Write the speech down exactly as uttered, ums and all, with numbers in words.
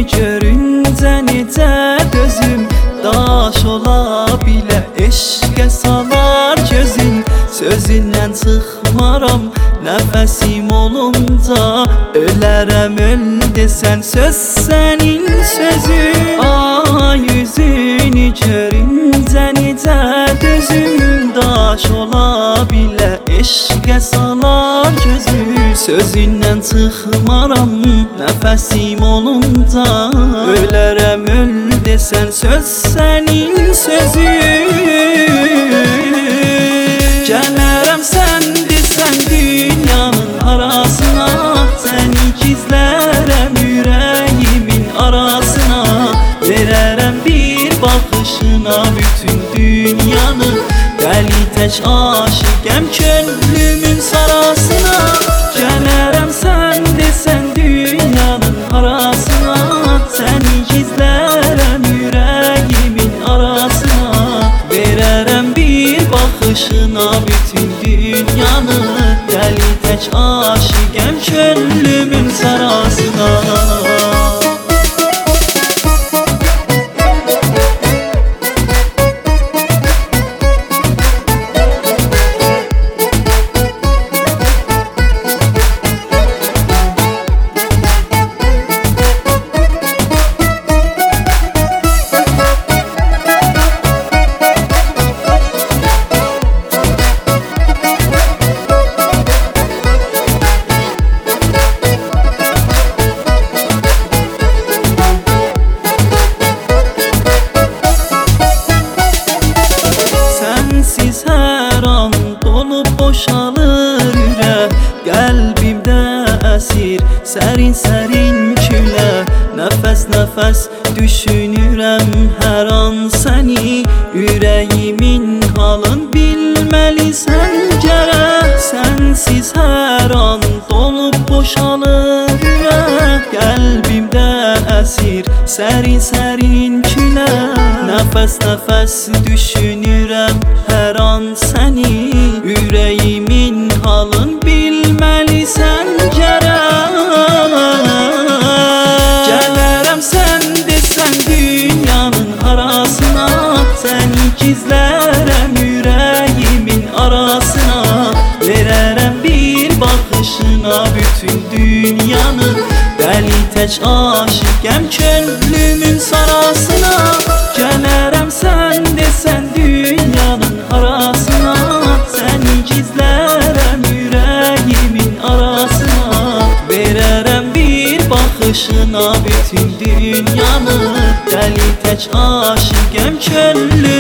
görüncə necə dözüm, daş ola bilə eşqə salar gözün. Sözündən çıxmaram nəfəsim olunca, ölərəm öl desən söz sənin sözün. Ay yüzünü görüncə necə dözüm, daş ola bilə eşqə salar gözün. Sözündən çıxmaram nəfəsim olunca, ölərəm öl desən söz sənin sözün. Gələrəm sən desən dünyanın arasına, səni gizlərəm ürəyimin arasına. Verərəm bir baxışına bütün dünyanı, dəli tək aşiqəm könlümün sarasına. Gələrəm sən desən dünyanın arasına, səni gizlərəm ürəyimin arasına. Verərəm bir baxışına bütün dünyanı, dəli tək aşiqəm könlümün sarasına. Sensiz hər an dolub boşalır ürək, qəlbimdə əsir sərin-sərin külə. Nəfəs-nəfəs düşünürəm hər an səni, ürəyimin halın bilməlisən gərək. Sensiz hər an dolub boşalır ürək, qəlbimdə əsir sərin-sərin külə. Nəfəs-nəfəs düşünürəm hər an səni, ürəyimin halın bilməlisən gərək. Gələrəm sən desən dünyanın arasına, səni gizlərəm ürəyimin arasına. Verərəm bir baxışına bütün dünyanı, dəli tək aşiqəm könlümün sarasına. Gələrəm sən desən dünyanın arasına, səni gizlərəm ürəyimin arasına. Verərəm bir baxışına bütün dünyanı, dəli tək aşiqəm könlümün